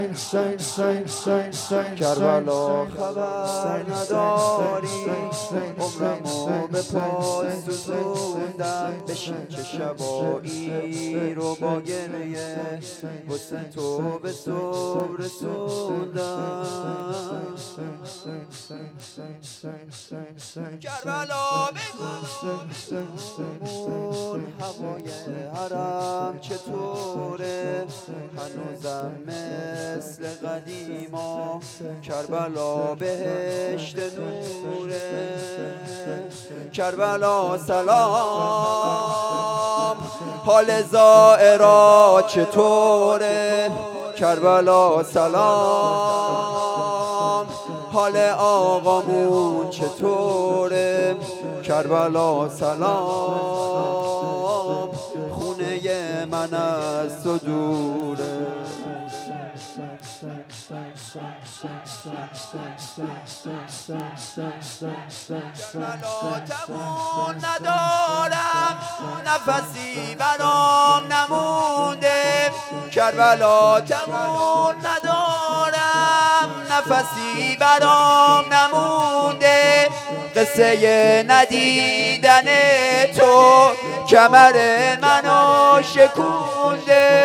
کربلا خبر نداری، عمرمو به پای سوزوندم. بشین که شبایی رو با گریه واسه تو به صبح رسوندم. کربلا بگو هوای حرم چطوره، هنوزم مثل قدیما. کربلا بهشت نوره. کربلا سلام، حال زائرات چطوره. کربلا سلام، حال آقامون چطوره. کربلا سلام، خونه من از تو دوره. کربلاتمون ندارم، نفسی برام نمونده. کربلاتمون ندارم، نفسی برام نمونده. قصه ندیدن تو کمر منو شکونده.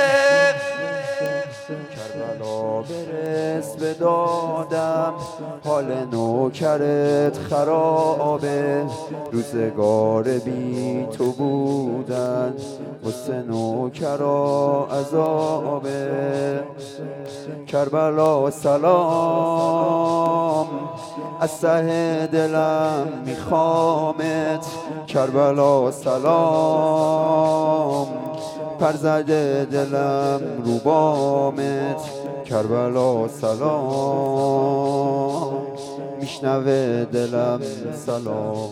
کربلا برس به دادم، حال نوکرت خرابه. روزگار بی تو بودن واسه نوکرا عذابه. کربلا سلام، از ته دلم میخوامت. کربلا سلام، پر زده دلم رو بامت. کربلا سلام، میشنوه دلم سلام.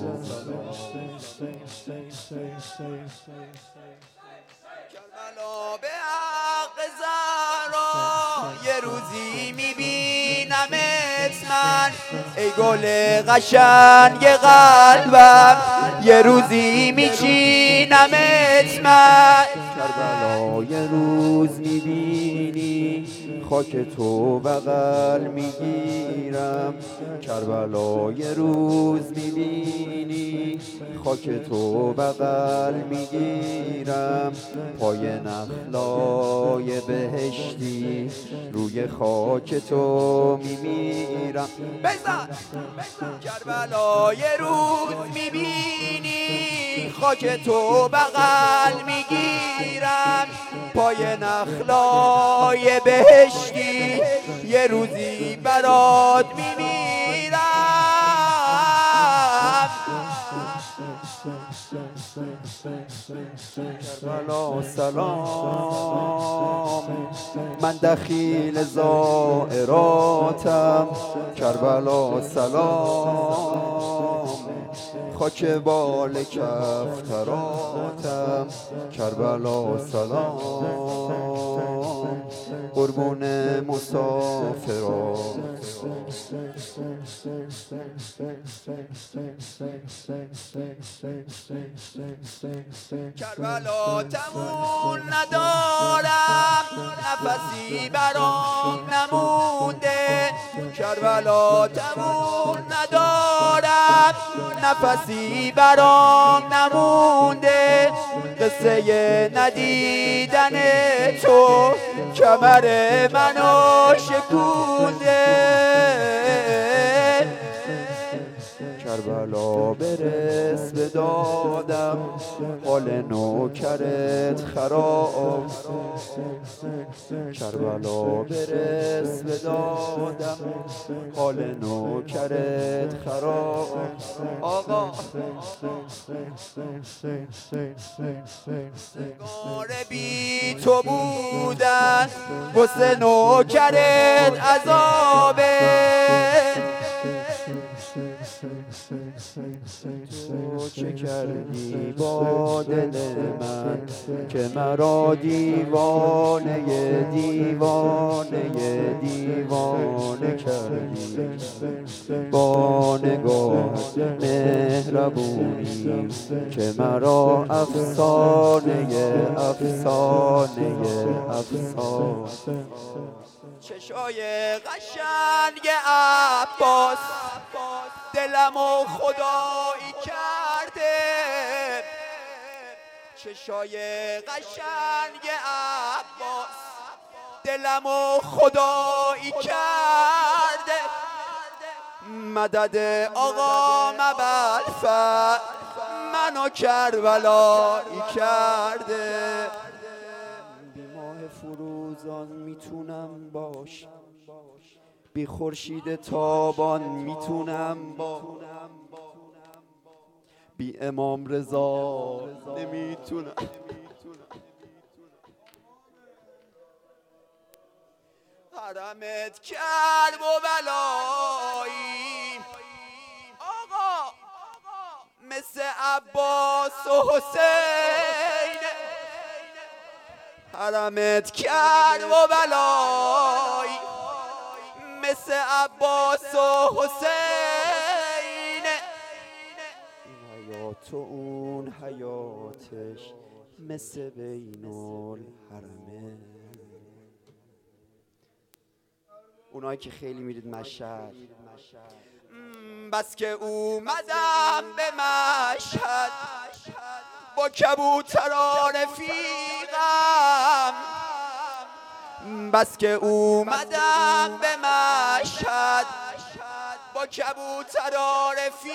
کربلا به حق زهرا یه روزی میبینمت من. ای گل قشنگ قلبم یه روزی میچینمت من. کربلا یه روز میبینی خاک تو بغل میگیرم. کربلا یه روز میبینی خاک تو بغل میگیرم. پای نخلای بهشتی روی خاک تو میمیرم. بزن کربلا یه روز میبینی خاک تو بغل میگیرم. پای نخلای بهشتی یه روزی برات میمیرم. کربلا سلام، من دخیل زائراتم. کربلا سلام، خاک بال کفتراتم. کربلا سلام، قربون مسافرات. کربلاتمون ندارم، نفسی برام نمونده. کربلاتمون ندارم، نفسی برام نمونده. قصه ندیدن تو کمر منو شکونده. کربلا برس به دادم، حال نوکرت خراب. کربلا برس به دادم، حال نوکرت خراب. آقا روزگار بی تو بودن واسه نوکرت عذابه. تو چه کردی با دل من که مرا دیوانه دیوانه کردی. با نگاه مهربونی که مرا افسانه چشای قشنگ عباس دلمو خدایی کرده، چشای قشنگ عباس دلمو خدایی کرده. مدد آقا مبلفر منو کربلایی کرده. بی ماه فروزان میتونم باش، بی خورشید تابان میتونم باش، بی امام رضا نمیتونم. حرمت کرب و بلایی آقا مثل عباس و حسین، حرمت کرب و بلایی مثل عباس و حسین. این حیات و اون حیاتش مثل بین الحرمه. اونایی که خیلی میرید مشهد، بس که اومدم به مشهد با کبوترا رفیقم، بس که اومدم به مشهد با کبوترا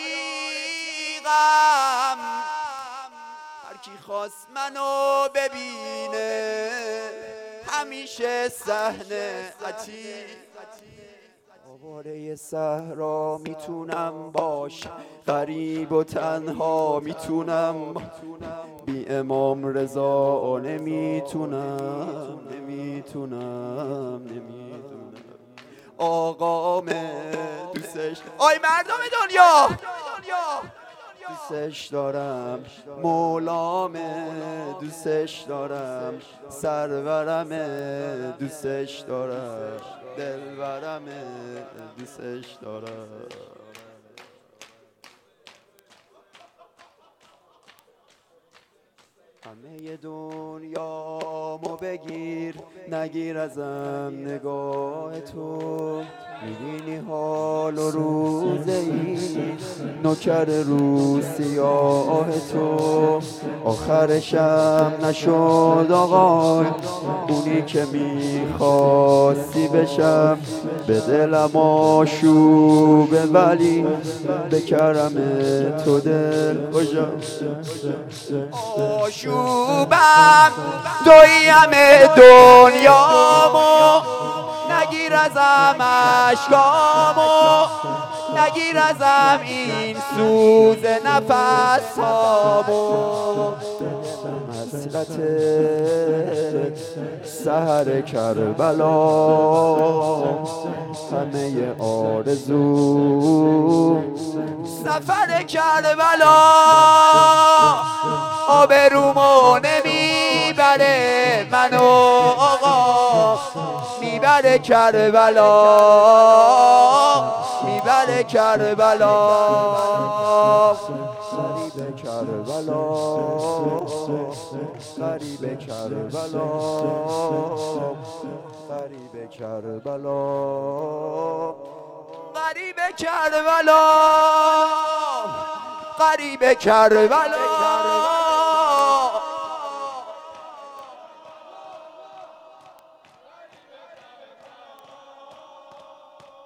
رفیقم. هر کی خواست منو ببینه همیشه صحنه عتیق. آواره صحرا میتونم باشم، غریب و تنها میتونم، بی امام رضا نمیتونم. آقام دوستش، آی مردم دنیا دوستش دارم، مولام دوستش دارم، سرورم دوستش دارم، دلبرم دوستش دارم. همه دنیامو بگیر نگیر ازم نگاه تو، میبینی حال و روز این نوکر رو سیاه تو. آخرشم نشد آقای اونی که میخواستی بشم، به دلم آشوبه ولی به کرم تو دل خوشم. آشوبم دویم دنیامو نگیر ازم اشکامو، نگیر ازم این سوز نفسامو. حسرت سحر کربلا همه آرزو سفر کربلا. آبرومو نمیبره منو آقا، میبره کربلا، میبره کربلا. غریب کربلا، غریب کربلا، غریب کربلا، غریب کربلا، غریب کربلا.